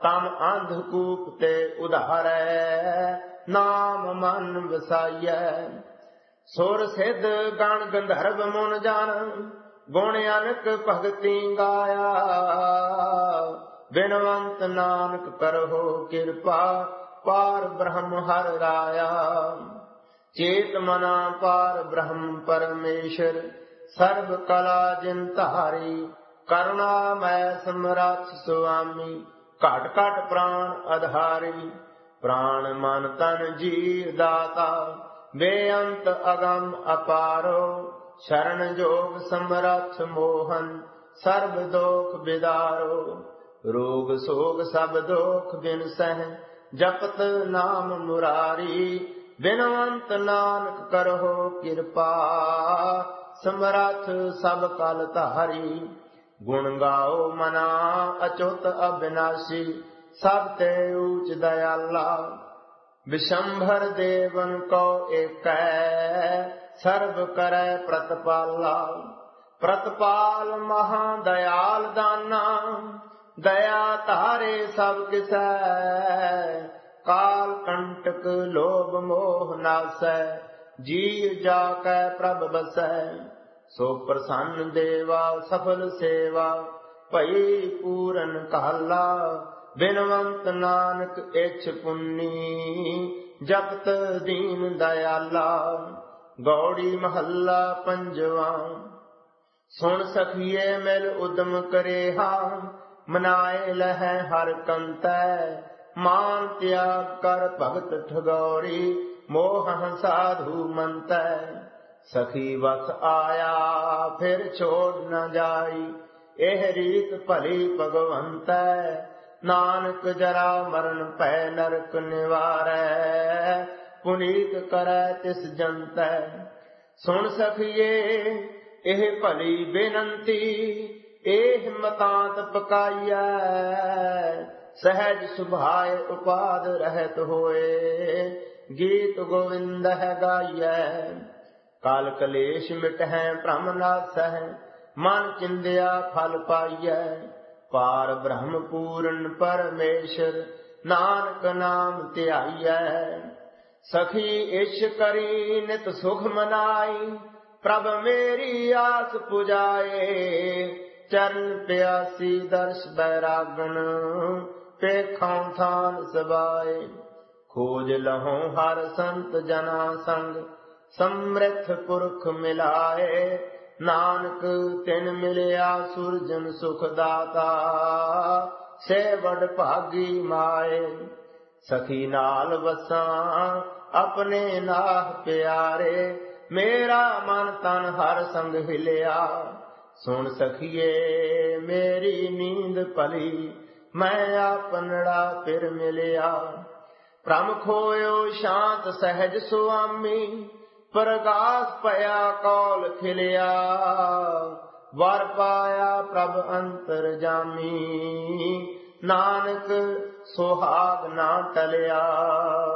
तम अंधकूप ते उधारै, नाम मन वसाइयै। सुर सिद्ध गण गंधर्व मुन जन, गुण अनक भगति गाया। बिनवंत नानक करहो कृपा, पार ब्रह्म हर राया। चेत मना पार ब्रह्म परमेश्वर, सर्व कला जिन धारी। करुणामय समरथ स्वामी, घट घट प्राण आधारी। प्राण मन तन जीव दाता, बेअंत अगम अपारो। शरण जोग समरथ मोहन, सर्व दोख बिदारो। रोग सोग सब दोख बिन सह, जपत नाम मुरारी। बिनवंत नानक करहो कृपा, समरथ सब कल धारी। गुण गाओ मना अचुत अविनाशी, सब ते ऊच दयाला। विशंभर देवन को एकै, सर्व करै प्रतिपाला। प्रतिपाल महादयाल दाना, दया तारे सब किसै। काल कंटक लोभ मोह नासै, जीव जाकै प्रभ बसै। सो प्रसन्न देवा सफल सेवा, भई पूरन काला। बिनवंत नानक इछ पुन्नी, जपत दीन दयाला। गौड़ी महला पंजवा। सुन सखिए मिल उदम करेहा, मनाए लह हर कंतै। मान त्याग कर भगत ठगौरी, मोह साधु मंतै। सखी वस आया फिर छोड़ न जाई, एह रीत भली भगवंतै। नानक जरा मरण पै नरक निवारै, पुनीत करै तिस जंतै। सुन सखिए एह भली बेनंती, एह मतांत पकाइयै। सहज सुभाए उपाद रहत होए, गीत गोविंद है गाइयै। काल कलेश मिटहै भ्रम नासै, मन चिंदिया फल पाइयै। पार ब्रह्म पूर्ण परमेश्वर, नानक नाम ध्याइयै। सखी इश करी नित सुख मनाई, प्रभ मेरी आस पुजाए। चरण प्यासी दर्श बैरागन, पेखों थान सबाए। खोज लहों हर संत जना संग, समृथ पुरख मिलाए। नानक तिन मिलिया सुरजन सुख दाता, से बड़ भागी माए। सखी नाल वसां अपने नाह प्यारे, मेरा मन तन हर संग हिलिया। सुन सखिए मेरी नींद पली, मैं आपनड़ा फिर मिलिया। भ्रम खोयो शांत सहज सुआमी, प्रगास पया कौल खिलिया। वर पाया प्रभ अंतर जामी, नानक सुहाग ना टलिया।